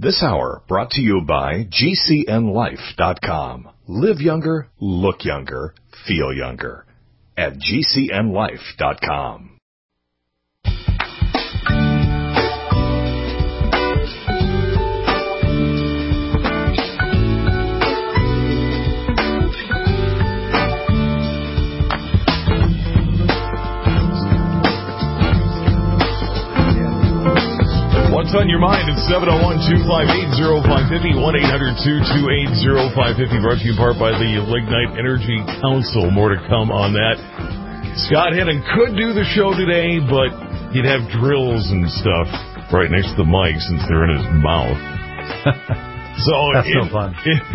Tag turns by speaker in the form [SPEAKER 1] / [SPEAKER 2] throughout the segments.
[SPEAKER 1] This hour brought to you by GCNLife.com. Live younger, look younger, feel younger. At GCNLife.com.
[SPEAKER 2] What's on your mind? It's 701-258-0550, 1-800-228-0550, brought to you in part by the Lignite Energy Council. More to come on that. Scott Hennon could do the show today, but he'd have drills and stuff right next to the mic since they're in his mouth. So
[SPEAKER 3] that's no fun.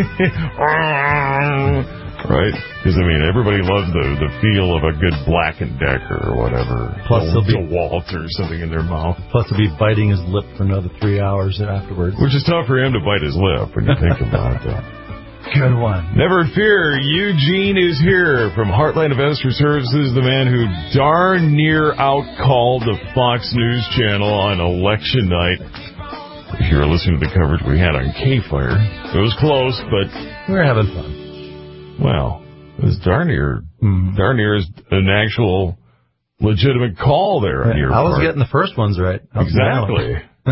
[SPEAKER 2] Right? Because, I mean, everybody loves the feel of a good Black & Decker or whatever.
[SPEAKER 3] Plus, he'll be
[SPEAKER 2] DeWalt or something in their mouth.
[SPEAKER 3] Plus, he'll be biting his lip for another 3 hours afterwards.
[SPEAKER 2] Which is tough for him to bite his lip when you think about it.
[SPEAKER 3] Good one.
[SPEAKER 2] Never fear, Eugene is here from Heartland Investor Services, the man who darn near out-called the Fox News Channel on election night. If you were listening to the coverage we had on K-Fire, it was close, but
[SPEAKER 3] we were having fun.
[SPEAKER 2] Well, it was darn near is an actual legitimate call there.
[SPEAKER 3] I was getting the first ones right.
[SPEAKER 2] Exactly.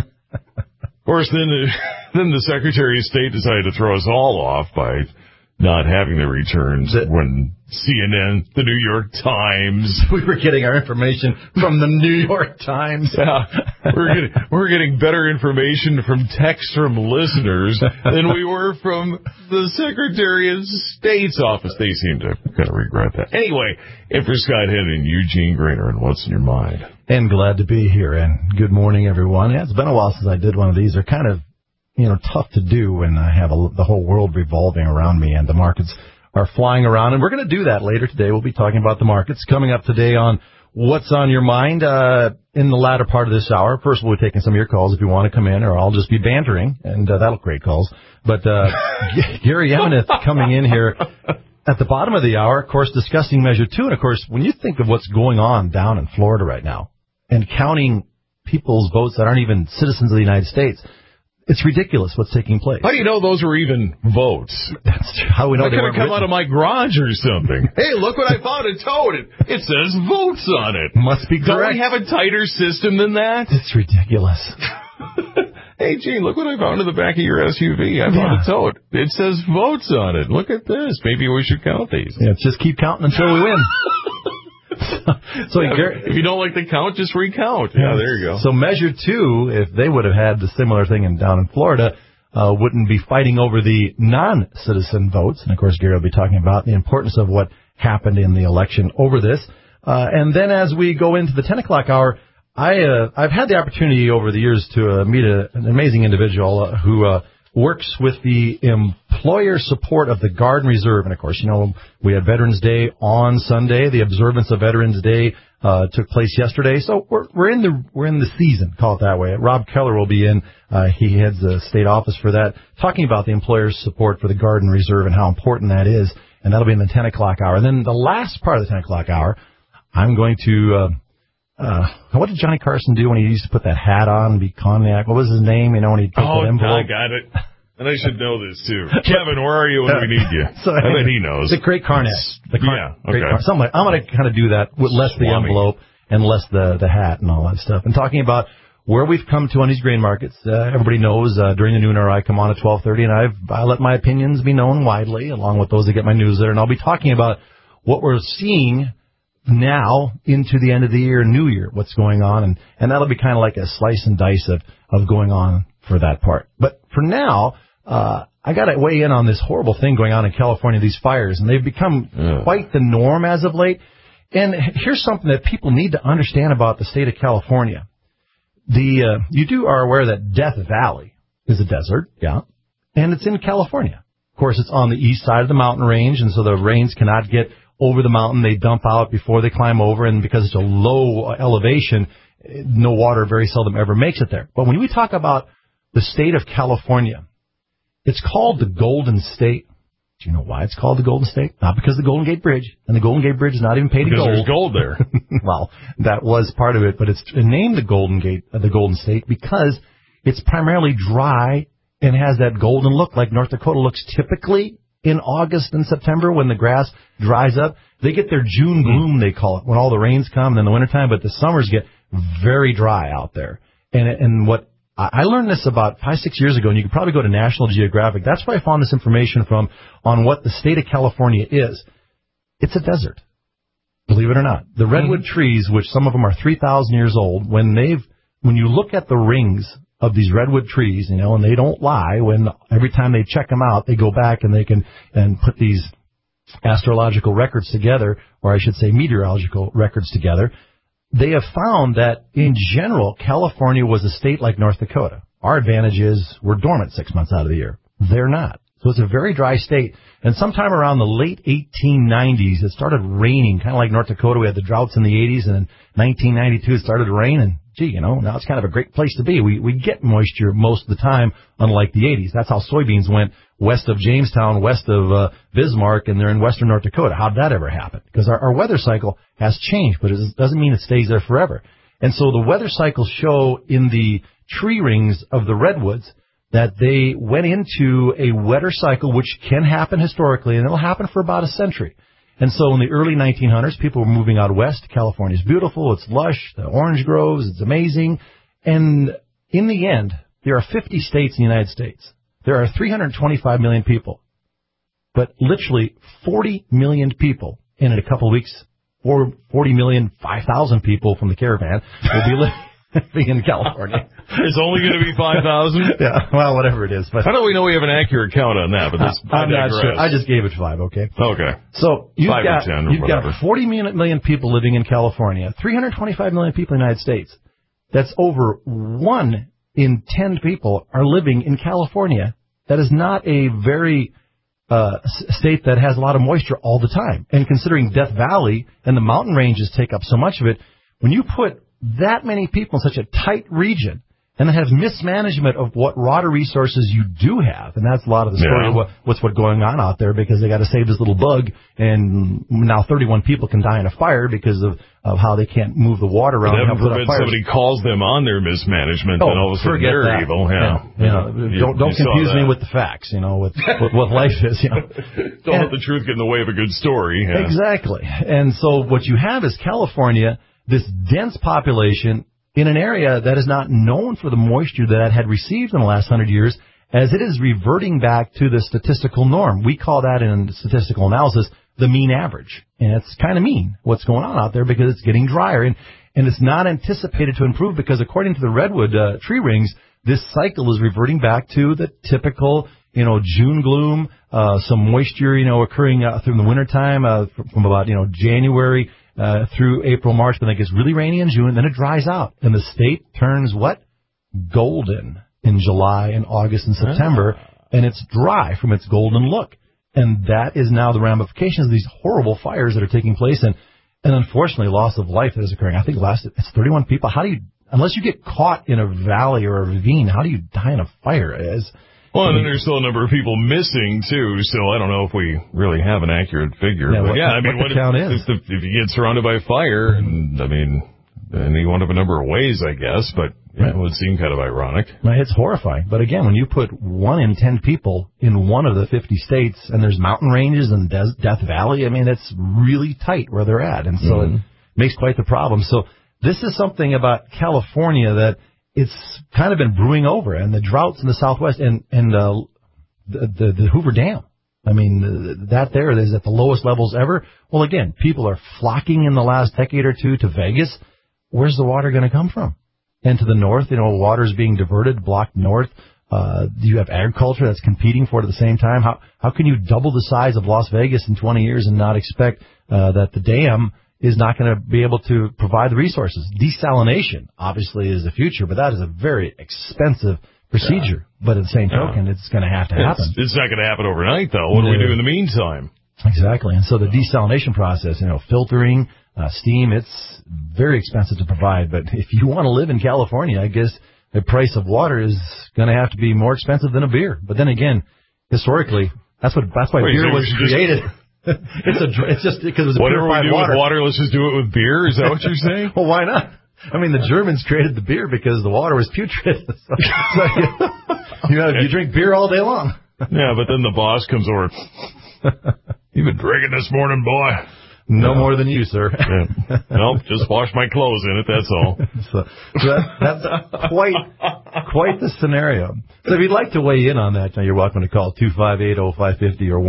[SPEAKER 2] Of course, then the Secretary of State decided to throw us all off by not having the returns when CNN, the New York Times.
[SPEAKER 3] We were getting our information from the New York Times.
[SPEAKER 2] Yeah, we're getting better information from texts from listeners than we were from the Secretary of State's office. They seem to kind of regret that. Anyway, for Scott Hennon and Eugene Grainer, and what's in your mind?
[SPEAKER 3] And glad to be here, and good morning, everyone. Yeah, it's been a while since I did one of these. They're kind of tough to do when I have the whole world revolving around me and the markets are flying around. And we're going to do that later today. We'll be talking about the markets coming up today on What's on Your Mind in the latter part of this hour. First, we'll be taking some of your calls if you want to come in, or I'll just be bantering, and that'll create calls. But Gary Emineth coming in here at the bottom of the hour, of course, discussing Measure 2. And, of course, when you think of what's going on down in Florida right now and counting people's votes that aren't even citizens of the United States, it's ridiculous what's taking place.
[SPEAKER 2] How do you know those were even votes?
[SPEAKER 3] That's how we know
[SPEAKER 2] they could have come out of my garage or something. Hey, look what I found in tote. It says votes on it.
[SPEAKER 3] Must be correct.
[SPEAKER 2] Don't we have a tighter system than that?
[SPEAKER 3] It's ridiculous.
[SPEAKER 2] Hey, Gene, look what I found in the back of your SUV. I found a tote. It says votes on it. Look at this. Maybe we should count these.
[SPEAKER 3] Yeah, just keep counting until we win. So
[SPEAKER 2] if you don't like the count, just recount. Yeah, there you go.
[SPEAKER 3] So Measure 2, if they would have had the similar thing down in Florida, wouldn't be fighting over the non-citizen votes. And, of course, Gary will be talking about the importance of what happened in the election over this. And then as we go into the 10 o'clock hour, I've had the opportunity over the years to meet an amazing individual who works with the employer support of the Guard and Reserve. And, of course, we had Veterans Day on Sunday. The observance of Veterans Day took place yesterday. So we're in the season, call it that way. Rob Keller will be in. He heads the state office for that, talking about the employer's support for the Guard and Reserve and how important that is. And that'll be in the 10 o'clock hour. And then the last part of the 10 o'clock hour, I'm going to what did Johnny Carson do when he used to put that hat on and be Cognac? What was his name? When he'd take that envelope.
[SPEAKER 2] I got it. And I should know this, too. Kevin, where are you when we need you?
[SPEAKER 3] So,
[SPEAKER 2] I bet he knows.
[SPEAKER 3] The Great Carnet.
[SPEAKER 2] Okay.
[SPEAKER 3] I'm going to kind of do that with less the envelope and less the hat and all that stuff. And talking about where we've come to on these grain markets. Everybody knows during the noon hour I come on at 12:30, and I let my opinions be known widely, along with those that get my news there. And I'll be talking about what we're seeing now into the end of the year, New Year, what's going on, and that'll be kind of like a slice and dice of going on for that part. But for now, I got to weigh in on this horrible thing going on in California, these fires, and they've become quite the norm as of late. And here's something that people need to understand about the state of California. You are aware that Death Valley is a desert, yeah, and it's in California. Of course, it's on the east side of the mountain range, and so the rains cannot get over the mountain. They dump out before they climb over, and because it's a low elevation, no water very seldom ever makes it there. But when we talk about the state of California, it's called the Golden State. Do you know why it's called the Golden State? Not because of the Golden Gate Bridge, and the Golden Gate Bridge is not even painted gold.
[SPEAKER 2] Because there's gold there.
[SPEAKER 3] Well, that was part of it, but it's named the Golden State because it's primarily dry and has that golden look like North Dakota looks typically in August and September when the grass dries up. They get their June gloom, they call it, when all the rains come and then the wintertime, but the summers get very dry out there. And what I learned this about 5-6 years ago, and you can probably go to National Geographic. That's where I found this information from on what the state of California is. It's a desert, believe it or not. The redwood trees, which some of them are 3,000 years old, when you look at the rings of these redwood trees, you know, and they don't lie, when every time they check them out, they go back and they can and put these astrological records together, or I should say meteorological records together. They have found that, in general, California was a state like North Dakota. Our advantage is we're dormant 6 months out of the year. They're not. So it's a very dry state. And sometime around the late 1890s, it started raining, kind of like North Dakota. We had the droughts in the 80s, and in 1992 it started to rain. And, gee, you know, now it's kind of a great place to be. We get moisture most of the time, unlike the 80s. That's how soybeans went west of Jamestown, west of Bismarck, and they're in western North Dakota. How'd that ever happen? Because our weather cycle has changed, but it doesn't mean it stays there forever. And so the weather cycles show in the tree rings of the redwoods that they went into a wetter cycle, which can happen historically, and it'll happen for about a century. And so in the early 1900s, people were moving out west. California's beautiful. It's lush. The orange grows. It's amazing. And in the end, there are 50 states in the United States. There are 325 million people. But literally 40 million people in a couple of weeks, 40,005,000 people from the caravan will be living in California.
[SPEAKER 2] There's only going to be 5,000?
[SPEAKER 3] Yeah, well, whatever it is. But
[SPEAKER 2] how do we know we have an accurate count on that? But
[SPEAKER 3] I'm not sure. I just gave it 5, okay?
[SPEAKER 2] Okay.
[SPEAKER 3] So you've
[SPEAKER 2] 5 or 10 or
[SPEAKER 3] you've
[SPEAKER 2] whatever.
[SPEAKER 3] got 40 million people living in California, 325 million people in the United States. That's over 1 in 10 people are living in California. That is not a very state that has a lot of moisture all the time. And considering Death Valley and the mountain ranges take up so much of it, when you put that many people in such a tight region, and it has mismanagement of what water resources you do have. And that's a lot of the story of what's going on out there, because they got to save this little bug. And now 31 people can die in a fire because of how they can't move the water around.
[SPEAKER 2] Heaven forbid somebody calls them on their mismanagement, and all of a sudden they're evil. Yeah.
[SPEAKER 3] Don't confuse me with the facts, you know, with what life is, you know.
[SPEAKER 2] Don't let the truth get in the way of a good story. Yeah.
[SPEAKER 3] Exactly. And so what you have is California, this dense population, in an area that is not known for the moisture that it had received in the last 100 years, as it is reverting back to the statistical norm. We call that in statistical analysis the mean average. And it's kind of mean what's going on out there, because it's getting drier. And it's not anticipated to improve, because according to the redwood tree rings, this cycle is reverting back to the typical, you know, June gloom, some moisture, you know, occurring through the wintertime from about, you know, January through April, March, but then it gets really rainy in June, and then it dries out. And the state turns what? Golden in July and August and September, and it's dry from its golden look. And that is now the ramifications of these horrible fires that are taking place, and unfortunately loss of life that is occurring. I think it's 31 people. How do you, unless you get caught in a valley or a ravine, how do you die in a fire?
[SPEAKER 2] Well, and then there's still a number of people missing, too, so I don't know if we really have an accurate figure.
[SPEAKER 3] Yeah,
[SPEAKER 2] but
[SPEAKER 3] what the count is.
[SPEAKER 2] If you get surrounded by fire, and any one of a number of ways, I guess, but it would seem kind of ironic.
[SPEAKER 3] It's horrifying. But again, when you put 1 in 10 people in one of the 50 states, and there's mountain ranges and Death Valley, it's really tight where they're at, and so it makes quite the problem. So this is something about California that it's kind of been brewing over, and the droughts in the Southwest and the Hoover Dam. That there is at the lowest levels ever. Well, again, people are flocking in the last decade or two to Vegas. Where's the water going to come from? And to the north, you know, water's being diverted, blocked north. You have agriculture that's competing for it at the same time. How can you double the size of Las Vegas in 20 years and not expect that the dam is not going to be able to provide the resources? Desalination, obviously, is the future, but that is a very expensive procedure. But at the same token, it's going to have to happen.
[SPEAKER 2] It's not going to happen overnight, though. What do we do in the meantime?
[SPEAKER 3] Exactly. And so the desalination process, you know, filtering, steam, it's very expensive to provide. But if you want to live in California, I guess the price of water is going to have to be more expensive than a beer. But then again, historically, that's why beer was created. It's just because it was
[SPEAKER 2] whatever we
[SPEAKER 3] purified
[SPEAKER 2] do
[SPEAKER 3] water.
[SPEAKER 2] With water, let's just do it with beer. Is that what you're saying?
[SPEAKER 3] Well, why not? I mean, the Germans created the beer because the water was putrid. You drink beer all day long.
[SPEAKER 2] Yeah, but then the boss comes over. You've been drinking this morning, boy.
[SPEAKER 3] No more than you, sir.
[SPEAKER 2] Yeah. Nope, just wash my clothes in it, that's all.
[SPEAKER 3] That's quite the scenario. So if you'd like to weigh in on that, you're welcome to call 258-0550 or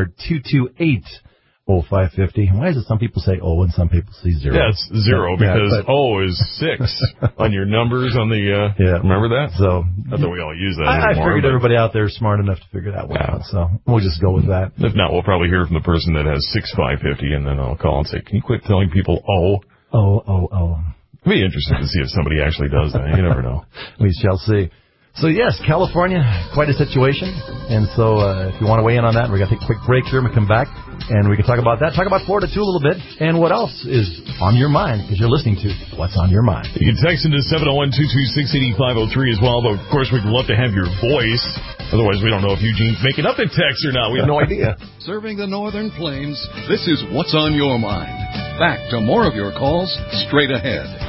[SPEAKER 3] 1-800-228-0550. Why is it some people say O and some people say 0?
[SPEAKER 2] Yeah, it's 0 because O is 6 on your numbers on the, remember that?
[SPEAKER 3] So,
[SPEAKER 2] not that we all use that
[SPEAKER 3] I
[SPEAKER 2] anymore.
[SPEAKER 3] figured everybody out there is smart enough to figure that one out, so we'll just go with that.
[SPEAKER 2] If not, we'll probably hear from the person that has 6550, and then I'll call and say, can you quit telling people O?
[SPEAKER 3] O.
[SPEAKER 2] It'd be interesting to see if somebody actually does that. You never know.
[SPEAKER 3] We shall see. So, yes, California, quite a situation. And so if you want to weigh in on that, we're going to take a quick break here and we come back. And we can talk about that, talk about Florida, too, a little bit. And what else is on your mind, because you're listening to What's on Your Mind.
[SPEAKER 2] You can text into 701-226-8503 as well. But, of course, we'd love to have your voice. Otherwise, we don't know if Eugene's making up in text or not. We have no idea.
[SPEAKER 4] Serving the Northern Plains, this is What's on Your Mind. Back to more of your calls straight ahead.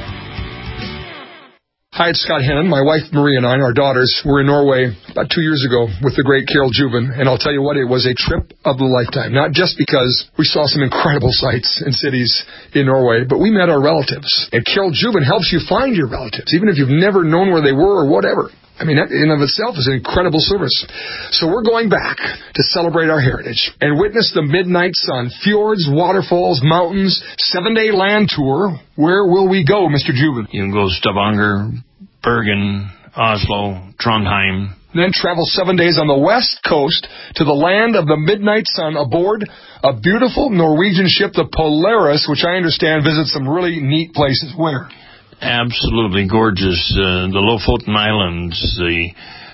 [SPEAKER 5] Hi, it's Scott Hennon. My wife Marie and I, our daughters, were in Norway about 2 years ago with the great Carol Juven, and I'll tell you what, it was a trip of a lifetime. Not just because we saw some incredible sights and cities in Norway, but we met our relatives. And Carol Juven helps you find your relatives, even if you've never known where they were or whatever. I mean, that in and of itself is an incredible service. So we're going back to celebrate our heritage and witness the midnight sun, fjords, waterfalls, mountains, 7-day land tour. Where will we go, Mr. Juven?
[SPEAKER 6] You can go Stavanger, Bergen, Oslo, Trondheim.
[SPEAKER 5] Then travel 7 days on the west coast to the land of the midnight sun aboard a beautiful Norwegian ship, the Polaris, which I understand visits some really neat places. Where?
[SPEAKER 6] Absolutely gorgeous. The Lofoten Islands, the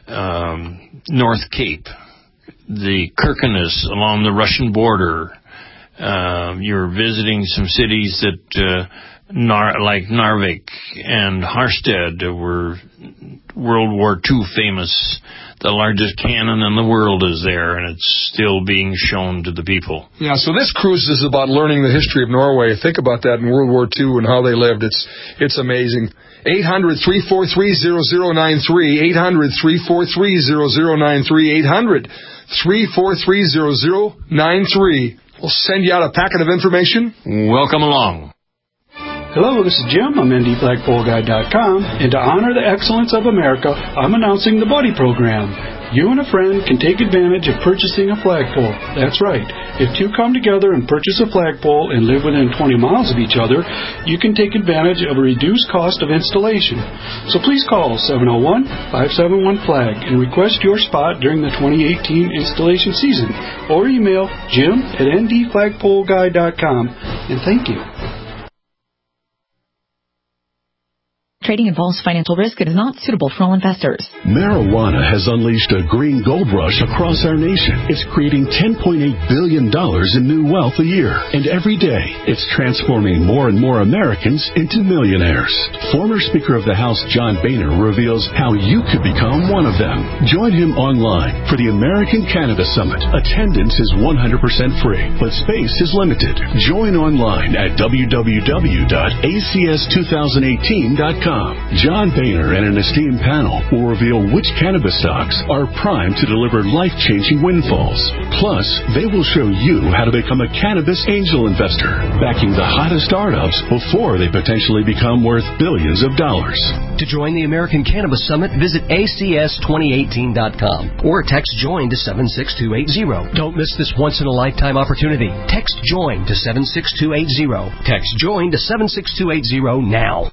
[SPEAKER 6] North Cape, the Kirkenes along the Russian border. You're visiting some cities that, like Narvik and Harstad, were World War II famous. The largest cannon in the world is there, and it's still being shown to the people.
[SPEAKER 5] Yeah, so this cruise is about learning the history of Norway. Think about that in World War II and how they lived. It's amazing. 800-343-0093, 800-343-0093, 800-343-0093. We'll send you out a packet of information.
[SPEAKER 6] Welcome along.
[SPEAKER 7] Hello, this is Jim. I'm IndyFlagpoleGuy.com, and to honor the excellence of America, I'm announcing the Buddy Program. You and a friend can take advantage of purchasing a flagpole. That's right. If two come together and purchase a flagpole and live within 20 miles of each other, you can take advantage of a reduced cost of installation. So please call 701-571-FLAG and request your spot during the 2018 installation season, or email jim@ndflagpoleguy.com, and thank you.
[SPEAKER 8] Trading involves financial risk and is not suitable for all investors.
[SPEAKER 9] Marijuana has unleashed a green gold rush across our nation. It's creating $10.8 billion in new wealth a year. And every day, it's transforming more and more Americans into millionaires. Former Speaker of the House John Boehner reveals how you could become one of them. Join him online for the American Cannabis Summit. Attendance is 100% free, but space is limited. Join online at www.acs2018.com. John Boehner and an esteemed panel will reveal which cannabis stocks are primed to deliver life-changing windfalls. Plus, they will show you how to become a cannabis angel investor, backing the hottest startups before they potentially become worth billions of dollars.
[SPEAKER 10] To join the American Cannabis Summit, visit acs2018.com or text JOIN to 76280. Don't miss this once-in-a-lifetime opportunity. Text JOIN to 76280. Text JOIN to 76280 now.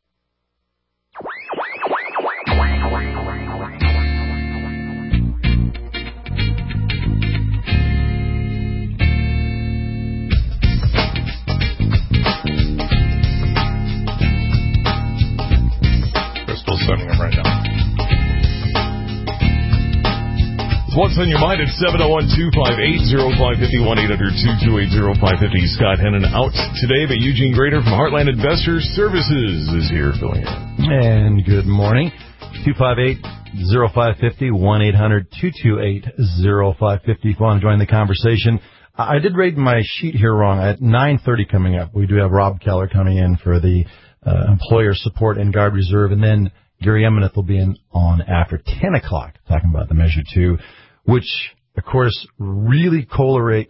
[SPEAKER 2] Sending them right now. What's on your mind at 701-258-0550, 1-800-228-0550. Scott Hennon out today, but Eugene Grader from Heartland Investor Services is here filling in.
[SPEAKER 3] And good morning. 258-0550, 1-800-228-0550. If you want to join the conversation. I did read my sheet here wrong. At 9:30 coming up, we do have Rob Keller coming in for the employer support and Guard Reserve. And then Gary Emineth will be on after 10 o'clock talking about the Measure 2, which, of course, really correlates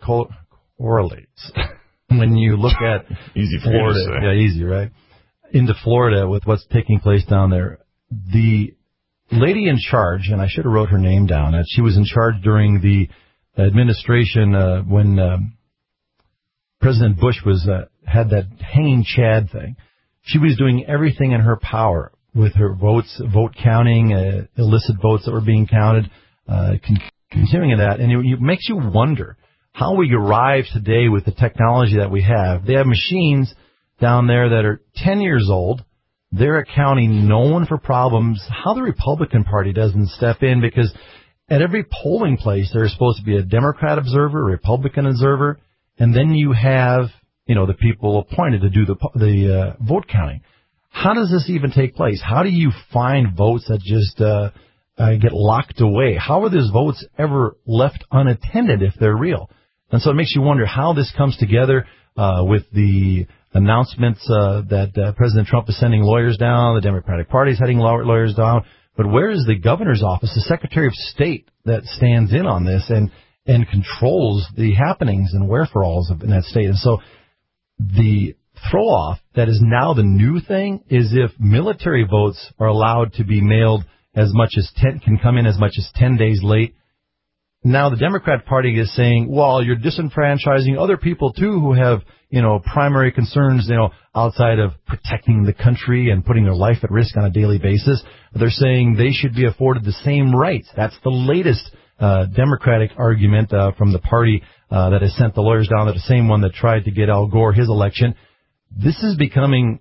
[SPEAKER 3] when you look at
[SPEAKER 2] easy for
[SPEAKER 3] Florida.
[SPEAKER 2] You to say.
[SPEAKER 3] Yeah, easy, right? Into Florida with what's taking place down there. The lady in charge, and I should have wrote her name down, she was in charge during the administration when President Bush had that hanging Chad thing. She was doing everything in her power with her vote counting, illicit votes that were being counted, continuing in that. And it makes you wonder how we arrive today with the technology that we have. They have machines down there that are 10 years old. They're accounting no one for problems. How the Republican Party doesn't step in, because at every polling place there's supposed to be a Democrat observer, a Republican observer, and then you have, the people appointed to do the vote counting. How does this even take place? How do you find votes that just get locked away? How are those votes ever left unattended if they're real? And so it makes you wonder how this comes together with the announcements that President Trump is sending lawyers down, the Democratic Party is heading lawyers down. But where is the governor's office, the Secretary of State that stands in on this and controls the happenings and wherefores in that state? And so the throw-off that is now the new thing is if military votes are allowed to be mailed as much as 10, can come in as much as 10 days late. Now the Democrat Party is saying, well, you're disenfranchising other people too who have, primary concerns, outside of protecting the country and putting their life at risk on a daily basis. They're saying they should be afforded the same rights. That's the latest Democratic argument from the party that has sent the lawyers down. They're the same one that tried to get Al Gore his election. This is becoming,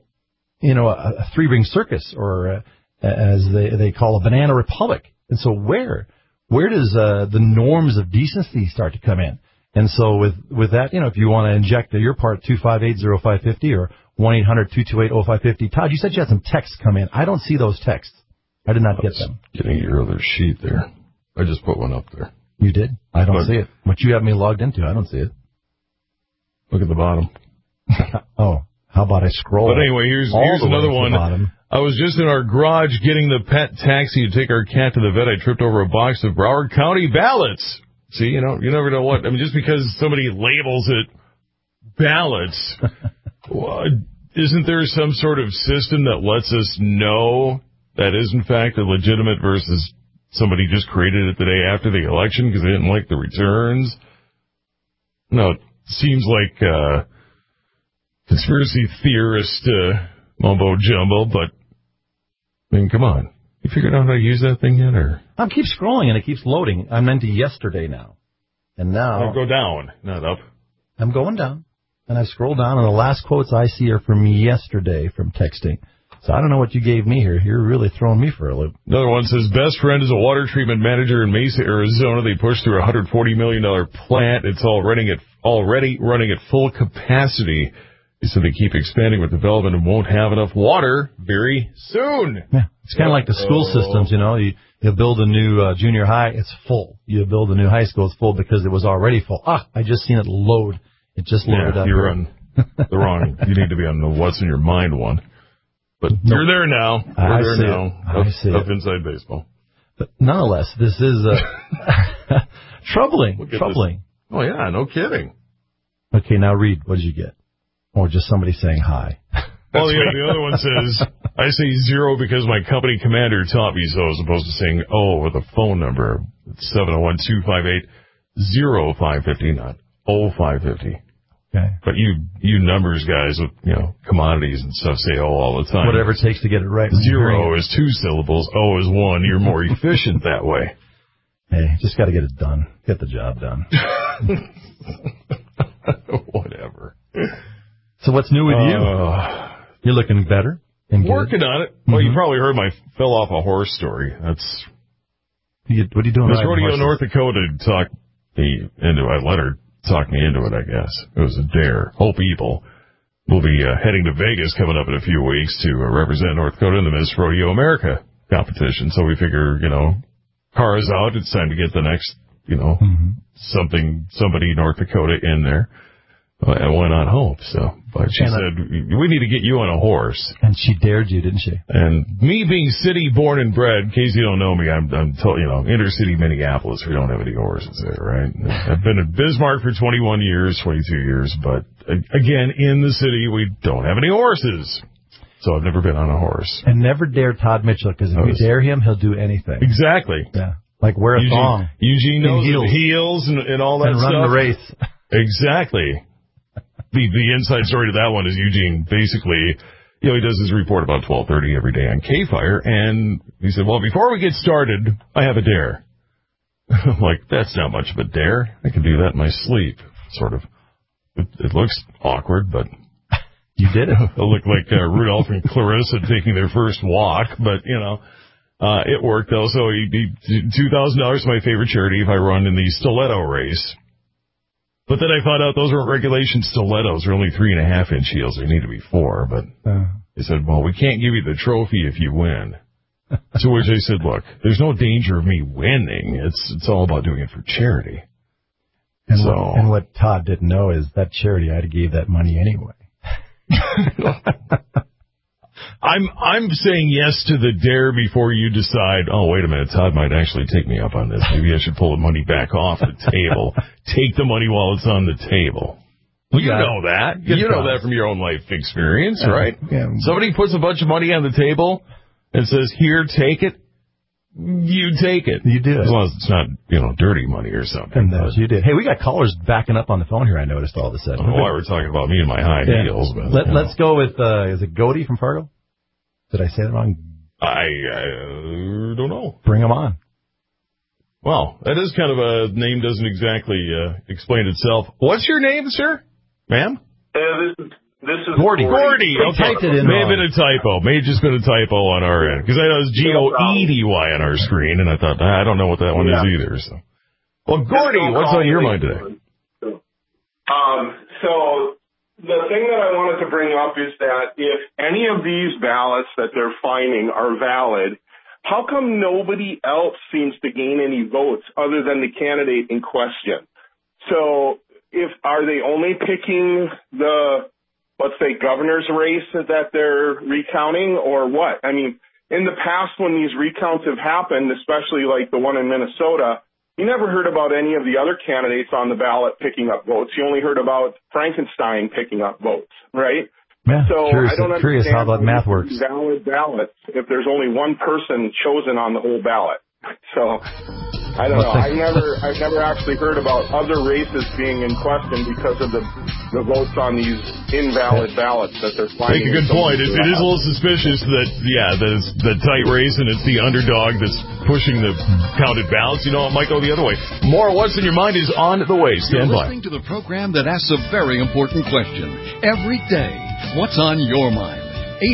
[SPEAKER 3] a three-ring circus, or as they call a banana republic. And so where does the norms of decency start to come in? And so with that, if you want to inject your part, 258-0550 or 1-800-228-0550. Todd, you said you had some texts come in. I don't see those texts. I did not get them.
[SPEAKER 2] Getting your other sheet there. I just put one up there.
[SPEAKER 3] You did? I don't see it. What you have me logged into, I don't see it.
[SPEAKER 2] Look at the bottom.
[SPEAKER 3] Oh, how about I scroll?
[SPEAKER 2] But anyway, here's another one. I was just in our garage getting the pet taxi to take our cat to the vet. I tripped over a box of Broward County ballots. See, you never know what. I mean, just because somebody labels it ballots, isn't there some sort of system that lets us know that is, in fact, a legitimate versus somebody just created it the day after the election because they didn't like the returns? No, it seems like conspiracy theorist mumbo-jumbo, but, I mean, come on. You figured out how to use that thing yet, or?
[SPEAKER 3] I keep scrolling and it keeps loading. I'm into yesterday now. And now...
[SPEAKER 2] Go down, not up.
[SPEAKER 3] I'm going down. And I scroll down, and the last quotes I see are from yesterday from texting. So I don't know what you gave me here. You're really throwing me for a loop.
[SPEAKER 2] Another one says, best friend is a water treatment manager in Mesa, Arizona. They pushed through a $140 million plant. It's already running at full capacity. So they keep expanding with development and won't have enough water very soon.
[SPEAKER 3] Yeah, it's kind of like the school systems, You build a new junior high, it's full. You build a new high school, it's full because it was already full. I just seen it load. It just loaded up.
[SPEAKER 2] You're on the wrong. You need to be on the what's in your mind one. But you're there now. We're there now.
[SPEAKER 3] I see
[SPEAKER 2] up inside baseball.
[SPEAKER 3] But nonetheless, this is troubling. Troubling.
[SPEAKER 2] Oh, yeah, no kidding.
[SPEAKER 3] Okay, now read. What did you get? Or just somebody saying hi.
[SPEAKER 2] Well, the other one says, I say 0 because my company commander taught me so, as opposed to saying with a phone number. It's 701-258-0550, not 0550.
[SPEAKER 3] Okay.
[SPEAKER 2] But you numbers guys with, commodities and stuff say all the time.
[SPEAKER 3] Whatever it takes to get it right.
[SPEAKER 2] 0 is 2 syllables, O is 1. You're more efficient that way.
[SPEAKER 3] Hey, just got to get it done. Get the job done.
[SPEAKER 2] Whatever.
[SPEAKER 3] So what's new with you? You're looking better.
[SPEAKER 2] Working on it. Well, you probably heard my fell off a horse story. That's
[SPEAKER 3] what are you doing?
[SPEAKER 2] Miss Rodeo, North Dakota, talked me into it. I let her talk me into it, I guess. It was a dare. Hope Evil will be heading to Vegas coming up in a few weeks to represent North Dakota in the Miss Rodeo America competition. So we figure, car is out. It's time to get the next, somebody North Dakota in there. And why not Hope? So But she said, we need to get you on a horse.
[SPEAKER 3] And she dared you, didn't she?
[SPEAKER 2] And me being city born and bred, in case you don't know me, I'm inner city Minneapolis. We don't have any horses there, right? I've been in Bismarck for 21 years, 22 years, but again, in the city, we don't have any horses. So I've never been on a horse.
[SPEAKER 3] And never dare Todd Mitchell, because if you dare him, he'll do anything.
[SPEAKER 2] Exactly.
[SPEAKER 3] Yeah. Like wear a thong.
[SPEAKER 2] Eugene knows heels and all that stuff.
[SPEAKER 3] And run the race.
[SPEAKER 2] Exactly. The inside story to that one is Eugene basically, he does his report about 12:30 every day on K-Fire, and he said, well, before we get started, I have a dare. I'm like, that's not much of a dare. I can do that in my sleep, sort of. It looks awkward, but...
[SPEAKER 3] You did it.
[SPEAKER 2] It looked like Rudolph and Clarissa taking their first walk, but, it worked, though. So $2,000 is my favorite charity if I run in the stiletto race. But then I found out those weren't regulation stilettos. They're only 3.5-inch heels. They need to be 4. But they said, well, we can't give you the trophy if you win. To which I said, look, there's no danger of me winning. It's all about doing it for charity.
[SPEAKER 3] And what Todd didn't know is that charity I'd have gave that money anyway.
[SPEAKER 2] I'm saying yes to the dare before you decide, oh, wait a minute, Todd might actually take me up on this. Maybe I should pull the money back off the table. Take the money while it's on the table. Well, you know that. You know that from your own life experience, right?
[SPEAKER 3] Yeah.
[SPEAKER 2] Somebody puts a bunch of money on the table and says, here, take it. You take it.
[SPEAKER 3] You do.
[SPEAKER 2] As long as it's not, dirty money or something.
[SPEAKER 3] And you did. Hey, we got callers backing up on the phone here, I noticed all of a sudden.
[SPEAKER 2] Oh, we're talking about me and my high heels. But,
[SPEAKER 3] let's go with, is it Godey from Fargo? Did I say that wrong?
[SPEAKER 2] I don't know.
[SPEAKER 3] Bring him on.
[SPEAKER 2] Well, that is kind of a name doesn't exactly explain itself. What's your name, sir? Ma'am?
[SPEAKER 11] This is
[SPEAKER 2] Gordy.
[SPEAKER 11] Gordy.
[SPEAKER 2] Okay. May have been a typo. May have just been a typo on our end. Because I know it's Goedy on our screen, and I thought, I don't know what that one is either. So, well, Gordy, what's on your mind today?
[SPEAKER 11] So the thing that I wanted to bring up is that if any of these ballots that they're finding are valid, how come nobody else seems to gain any votes other than the candidate in question? So are they only picking the, let's say, governor's race that they're recounting, or what? I mean, in the past when these recounts have happened, especially like the one in Minnesota, you never heard about any of the other candidates on the ballot picking up votes. You only heard about Frankenstein picking up votes, right?
[SPEAKER 3] Yeah,
[SPEAKER 11] so I don't
[SPEAKER 3] curious how that math works.
[SPEAKER 11] Valid ballots if there's only one person chosen on the whole ballot. So I don't know. I've never actually heard about other races being in question because of the votes on these invalid ballots that they're finding.
[SPEAKER 2] Make a good point. It is a little suspicious that it's the tight race and it's the underdog that's pushing the counted ballots. It might go the other way. More What's in Your Mind is on the way. Stand by.
[SPEAKER 4] You're listening to the program that asks a very important question every day. What's on your mind?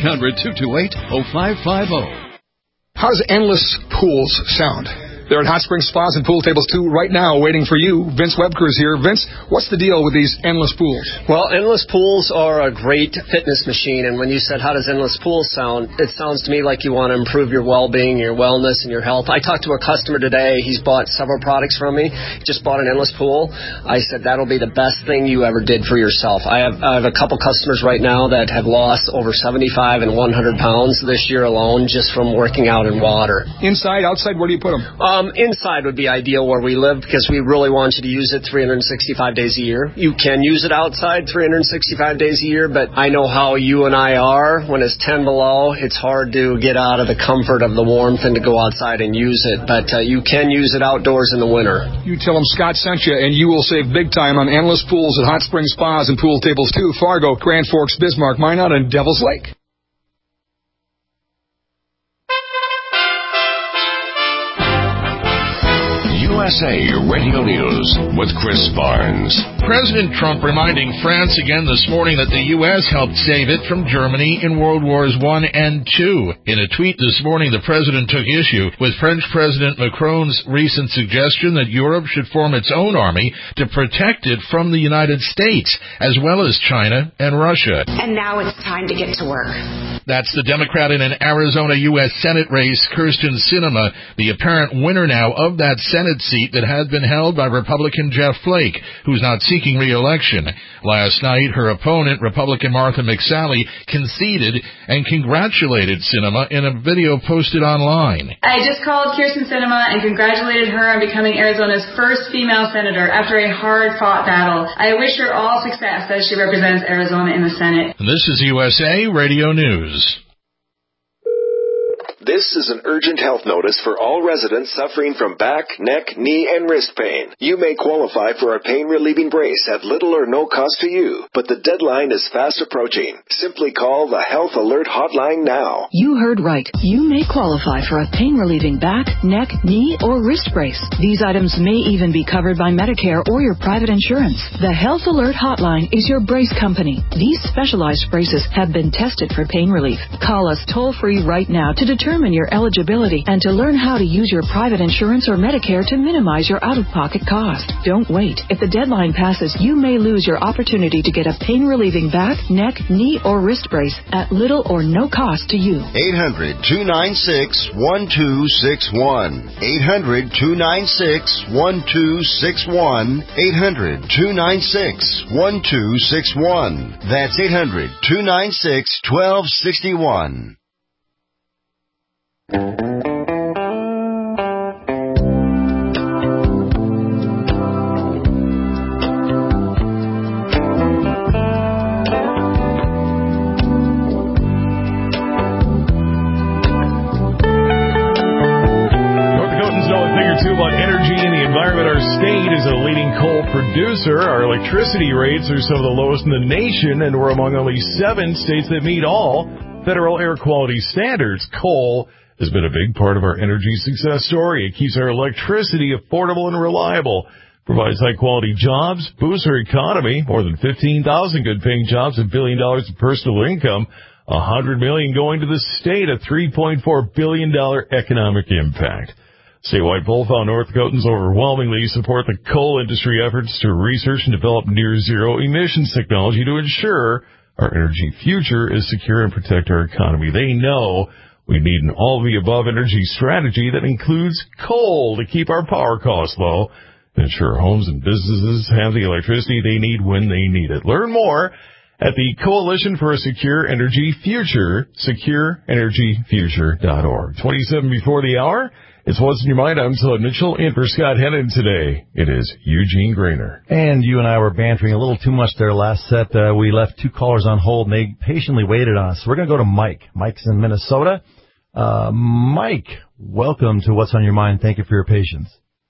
[SPEAKER 4] 800-228-0550.
[SPEAKER 5] How does Endless Pools sound? They're at Hot Springs Spas and Pool Tables, too, right now, waiting for you. Vince Webker is here. Vince, what's the deal with these Endless Pools?
[SPEAKER 12] Well, Endless Pools are a great fitness machine, and when you said, how does Endless Pools sound, it sounds to me like you want to improve your well-being, your wellness, and your health. I talked to a customer today. He's bought several products from me. He just bought an Endless Pool. I said, that'll be the best thing you ever did for yourself. I have a couple customers right now that have lost over 75 and 100 pounds this year alone just from working out in water.
[SPEAKER 5] Inside, outside, where do you put them?
[SPEAKER 12] Inside would be ideal where we live because we really want you to use it 365 days a year. You can use it outside 365 days a year, but I know how you and I are. When it's 10 below, it's hard to get out of the comfort of the warmth and to go outside and use it, but you can use it outdoors in the winter.
[SPEAKER 5] You tell them Scott sent you, and you will save big time on Endless Pools at Hot Springs Spas and Pool Tables, too. Fargo, Grand Forks, Bismarck, Minot, and Devil's Lake.
[SPEAKER 13] USA Radio News with Chris Barnes.
[SPEAKER 14] President Trump reminding France again this morning that the U.S. helped save it from Germany in World Wars I and II. In a tweet this morning, the president took issue with French President Macron's recent suggestion that Europe should form its own army to protect it from the United States, as well as China and Russia.
[SPEAKER 15] And now it's time to get to work.
[SPEAKER 14] That's the Democrat in an Arizona U.S. Senate race, Kyrsten Sinema, the apparent winner now of that Senate seat that had been held by Republican Jeff Flake, who's not seeking re-election. Last night, her opponent, Republican Martha McSally, conceded and congratulated Sinema in a video posted online.
[SPEAKER 15] I just called Kyrsten Sinema and congratulated her on becoming Arizona's first female senator after a hard-fought battle. I wish her all success as she represents Arizona in the Senate.
[SPEAKER 14] And this is USA Radio News.
[SPEAKER 16] This is an urgent health notice for all residents suffering from back, neck, knee, and wrist pain. You may qualify for a pain-relieving brace at little or no cost to you, but the deadline is fast approaching. Simply call the Health Alert Hotline now.
[SPEAKER 17] You heard right. You may qualify for a pain-relieving back, neck, knee, or wrist brace. These items may even be covered by Medicare or your private insurance. The Health Alert Hotline is your brace company. These specialized braces have been tested for pain relief. Call us toll-free right now to determine your eligibility and to learn how to use your private insurance or Medicare to minimize your out-of-pocket cost. Don't wait. If the deadline passes, you may lose your opportunity to get a pain-relieving back, neck, knee, or wrist brace at little or no cost to you.
[SPEAKER 18] 800-296-1261. 800-296-1261. 800-296-1261. That's 800-296-1261.
[SPEAKER 2] Is a leading coal producer. Our electricity rates are some of the lowest in the nation, and we're among only 7 states that meet all federal air quality standards. Coal has been a big part of our energy success story. It keeps our electricity affordable and reliable, provides high-quality jobs, boosts our economy, more than 15,000 good-paying jobs, $1 billion in personal income, $100 million going to the state, a $3.4 billion economic impact. Statewide poll found North Dakotans overwhelmingly support the coal industry efforts to research and develop near-zero emissions technology to ensure our energy future is secure and protect our economy. They know we need an all-of-the-above energy strategy that includes coal to keep our power costs low and ensure homes and businesses have the electricity they need when they need it. Learn more at the Coalition for a Secure Energy Future, secureenergyfuture.org. 27 before the hour. It's What's in Your Mind. I'm Todd Mitchell. In for Scott Hennon today, it is Eugene Grainer.
[SPEAKER 3] And you and I were bantering a little too much there last set. We left 2 callers on hold, and they patiently waited on us. So we're going to go to Mike. Mike's in Minnesota. Mike, welcome to What's on Your Mind. Thank you for your patience.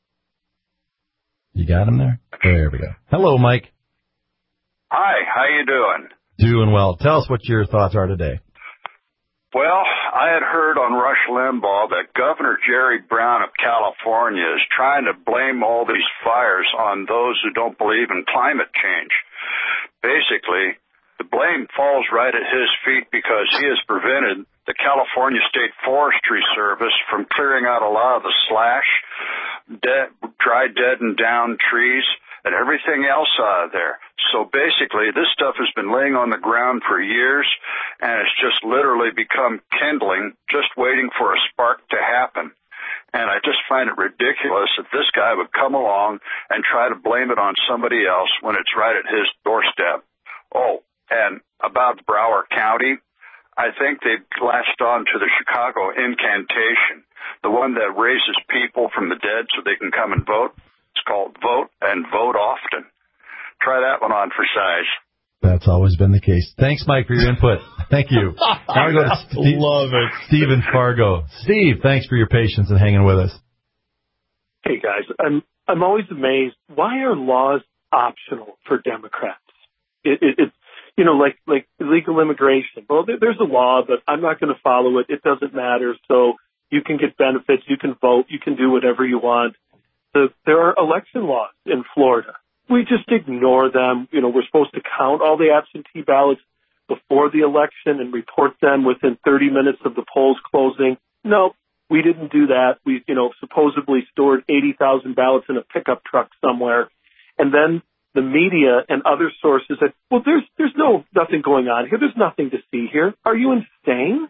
[SPEAKER 3] You got him there? There we go. Hello, Mike.
[SPEAKER 19] Hi, how you doing?
[SPEAKER 3] Doing well. Tell us what your thoughts are today.
[SPEAKER 19] Well, I had heard on Rush Limbaugh that Governor Jerry Brown of California is trying to blame all these fires on those who don't believe in climate change. Basically, the blame falls right at his feet because he has prevented the California State Forestry Service from clearing out a lot of the slash, dry, dead, and down trees and everything else out of there. So basically, this stuff has been laying on the ground for years, and it's just literally become kindling, just waiting for a spark to happen. And I just find it ridiculous that this guy would come along and try to blame it on somebody else when it's right at his doorstep. Oh, and about Broward County, I think they've latched on to the Chicago incantation, the one that raises people from the dead so they can come and vote. It's called Vote and Vote Often. Try that one on for size.
[SPEAKER 3] That's always been the case. Thanks, Mike, for your input. Thank you. Now we go to
[SPEAKER 2] Love it.
[SPEAKER 3] Steve in Fargo. Steve, thanks for your patience and hanging with us.
[SPEAKER 20] Hey, guys. I'm always amazed. Why are laws optional for Democrats? It's you know, like illegal immigration. Well, there's a law, but I'm not going to follow it. It doesn't matter. So you can get benefits. You can vote. You can do whatever you want. There are election laws in Florida. We just ignore them. You know, we're supposed to count all the absentee ballots before the election and report them within 30 minutes of the polls closing. No, we didn't do that. We, supposedly stored 80,000 ballots in a pickup truck somewhere. And then the media and other sources that, well, there's nothing going on here. There's nothing to see here. Are you insane?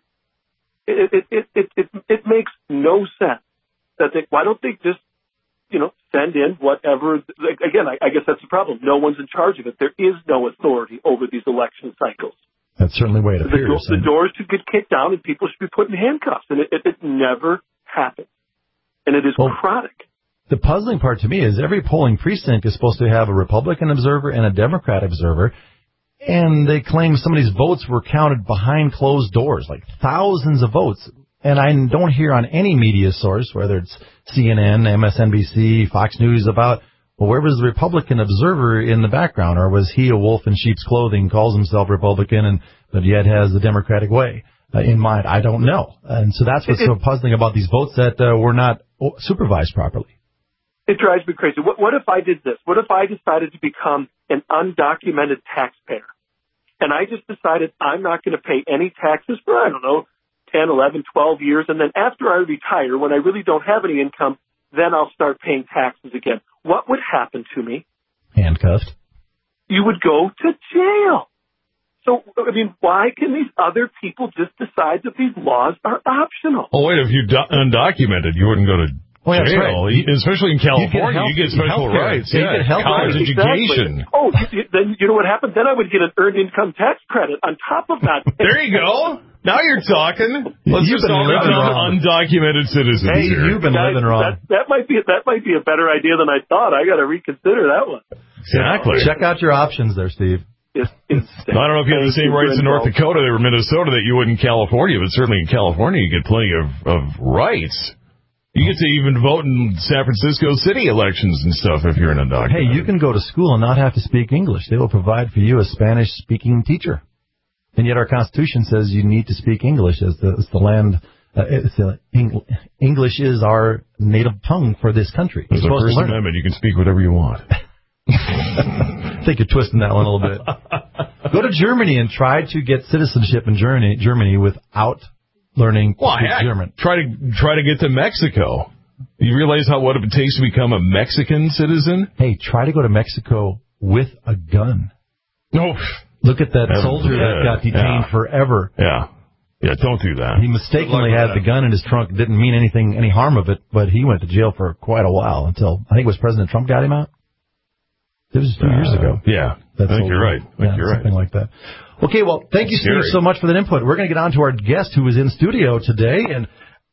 [SPEAKER 20] It makes no sense. Why don't they just, send in whatever? Again, I guess that's the problem. No one's in charge of it. There is no authority over these election cycles.
[SPEAKER 3] That's certainly the way it appears.
[SPEAKER 20] The doors should get kicked down and people should be put in handcuffs, and it never happens. And it is chronic.
[SPEAKER 3] The puzzling part to me is every polling precinct is supposed to have a Republican observer and a Democrat observer, and they claim some of these votes were counted behind closed doors, like thousands of votes. And I don't hear on any media source, whether it's CNN, MSNBC, Fox News, about, well, where was the Republican observer in the background? Or was he a wolf in sheep's clothing, calls himself Republican, but yet has the Democratic way in mind? I don't know. And so that's what's so puzzling about these votes, that were not supervised properly.
[SPEAKER 20] It drives me crazy. What if I did this? What if I decided to become an undocumented taxpayer? And I just decided I'm not going to pay any taxes for, 10, 11, 12 years. And then after I retire, when I really don't have any income, then I'll start paying taxes again. What would happen to me?
[SPEAKER 3] Handcuffed.
[SPEAKER 20] You would go to jail. So, why can these other people just decide that these laws are optional?
[SPEAKER 2] Oh, wait, if you're undocumented, you wouldn't go to jail. Right. Especially in California, you get special rights.
[SPEAKER 3] Yeah, you get
[SPEAKER 2] college education.
[SPEAKER 20] Exactly. Oh, then you know what happened? Then I would get an earned income tax credit on top of that.
[SPEAKER 2] There you go. Now you're talking. Let's
[SPEAKER 3] just all
[SPEAKER 2] become undocumented citizens here.
[SPEAKER 3] You've been living wrong.
[SPEAKER 20] That might be a better idea than I thought. I got to reconsider that one.
[SPEAKER 2] Exactly.
[SPEAKER 3] Check out your options there, Steve.
[SPEAKER 20] I
[SPEAKER 2] don't know if you have the same rights in North Dakota or Minnesota that you would in California, but certainly in California you get plenty of rights. You get to even vote in San Francisco city elections and stuff if you're an undocumented.
[SPEAKER 3] Hey, you can go to school and not have to speak English. They will provide for you a Spanish-speaking teacher. And yet our Constitution says you need to speak English as the land. English is our native tongue for this country.
[SPEAKER 2] There's the First Amendment. You can speak whatever you want.
[SPEAKER 3] I think you're twisting that one a little bit. Go to Germany and try to get citizenship in Germany without learning German.
[SPEAKER 2] Try to get to Mexico. You realize what it takes to become a Mexican citizen?
[SPEAKER 3] Hey, try to go to Mexico with a gun.
[SPEAKER 2] No.
[SPEAKER 3] Look at that soldier that got detained forever.
[SPEAKER 2] Yeah, don't do that.
[SPEAKER 3] He mistakenly had the gun in his trunk. Didn't mean any harm of it, but he went to jail for quite a while until, I think it was President Trump got him out. It was a few years ago.
[SPEAKER 2] Yeah, I think you're right.
[SPEAKER 3] Something like that. Okay, well, thank you, Steve, so much for that input. We're going to get on to our guest who is in studio today, and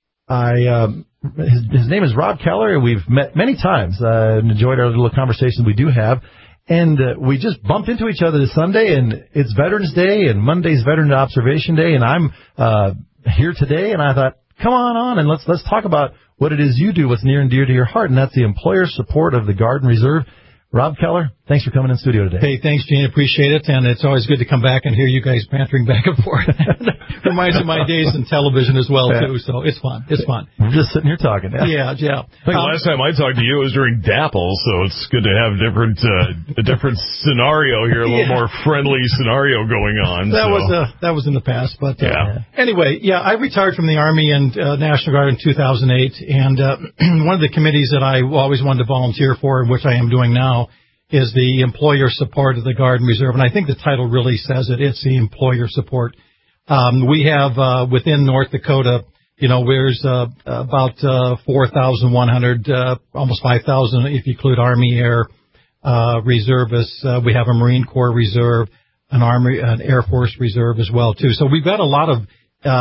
[SPEAKER 3] his name is Rob Keller. We've met many times and enjoyed our little conversation we do have. And we just bumped into each other this Sunday, and it's Veterans Day, and Monday's Veteran Observation Day, and I'm here today, and I thought, come on and let's talk about what it is you do, what's near and dear to your heart, and that's the employer support of the Guard and Reserve. Rob Keller, thanks for coming in studio today.
[SPEAKER 21] Hey, thanks, Gene. Appreciate it. And it's always good to come back and hear you guys bantering back and forth. Reminds me of my days in television as well, too. So it's fun.
[SPEAKER 3] We're just sitting here talking.
[SPEAKER 21] Yeah.
[SPEAKER 2] I think last time I talked to you was during DAPL, so it's good to have a different scenario here, a little more friendly scenario going on.
[SPEAKER 21] That was in the past. But anyway, I retired from the Army and National Guard in 2008. And one of the committees that I always wanted to volunteer for, which I am doing now, is the employer support of the Guard and Reserve. And I think the title really says it. It's the employer support. We have within North Dakota, there's about 4,100, almost 5,000 if you include Army Air reservists. We have a Marine Corps Reserve, an Air Force Reserve as well, too. So we've got a lot of